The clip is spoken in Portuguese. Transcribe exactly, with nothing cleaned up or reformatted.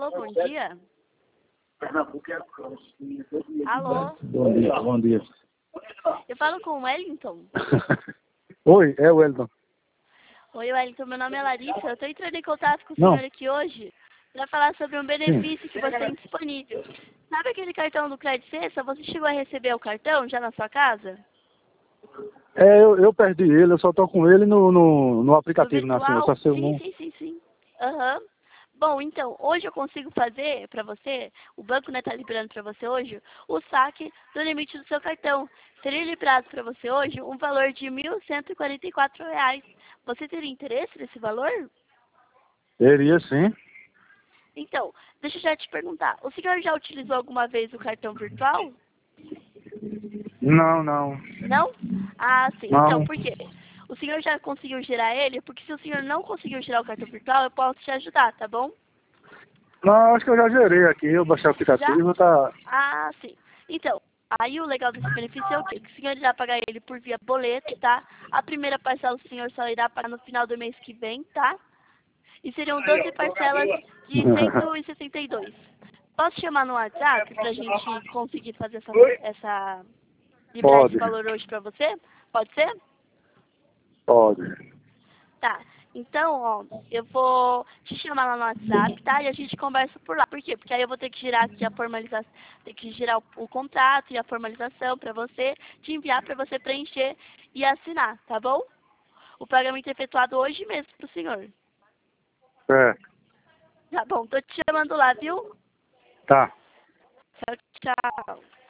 Alô, bom dia. Alô? Bom dia, bom dia. Eu falo com o Wellington. Oi, é o Wellington. Oi, Wellington, meu nome é Larissa. Eu estou entrando em contato com o Não. senhor aqui hoje para falar sobre um benefício que você tem disponível. Sabe aquele cartão do Crédito Cesta? Você chegou a receber o cartão já na sua casa? É, eu, eu perdi ele, eu só tô com ele no, no, no aplicativo, No né, assim, eu só virtual? sei o Sim, nome. sim, sim, sim. Aham. Bom, então, hoje eu consigo fazer para você, o banco né, tá liberando para você hoje, o saque do limite do seu cartão. Seria liberado para você hoje um valor de mil cento e quarenta e quatro reais. Você teria interesse nesse valor? Teria sim. Então, deixa eu já te perguntar, o senhor já utilizou alguma vez o cartão virtual? Não, não. Não? Ah, sim. Então, Não. por quê? O senhor já conseguiu girar ele? Porque se o senhor não conseguiu girar o cartão virtual, eu posso te ajudar, tá bom? Não, acho que eu já gerei aqui, eu baixei o Já? aplicativo, tá... Ah, sim. Então, aí o legal desse benefício é o quê? Que o senhor irá pagar ele por via boleto, tá? A primeira parcela o senhor só irá pagar no final do mês que vem, tá? E seriam doze parcelas de cento e sessenta e dois. Posso chamar no WhatsApp pra gente conseguir fazer essa, essa liberar esse Pode, valor hoje pra você? Pode ser? pode. Tá. Então, ó, eu vou te chamar lá no WhatsApp, tá? E a gente conversa por lá. Por quê? Porque aí eu vou ter que girar aqui a formalização, ter que girar o, o contrato e a formalização pra você, te enviar pra você preencher e assinar, tá bom? O pagamento é efetuado hoje mesmo pro senhor. Certo. Tá bom, tô te chamando lá, viu? Tá. Tchau, tchau.